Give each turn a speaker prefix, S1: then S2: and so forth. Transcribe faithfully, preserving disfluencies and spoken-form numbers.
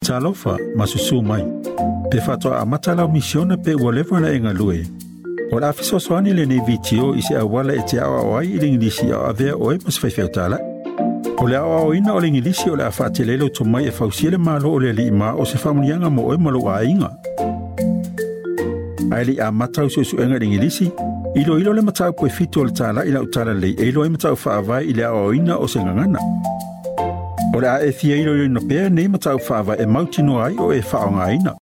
S1: talofa masusu mai. Pe fatoa amata lau misiona pe walewa na enga lue. O la afiso soani le nei vitio isi awala e te awa awai ili ngilisi au avea oe mas faifeu tala. O le awa oina o le ngilisi o le afate lelo to mai e fausia le malo o le li ima o se famunianga mo oe malo a inga. Ai li a matau su su enga le ngilisi, ilo ilo le matau poe fito o le tala ila utala lei e ilo e matau faavai i le awa oina o se ngangana. O le a e fia ilo ilo no pea nei matau faava e mautino ai o e faonga aina.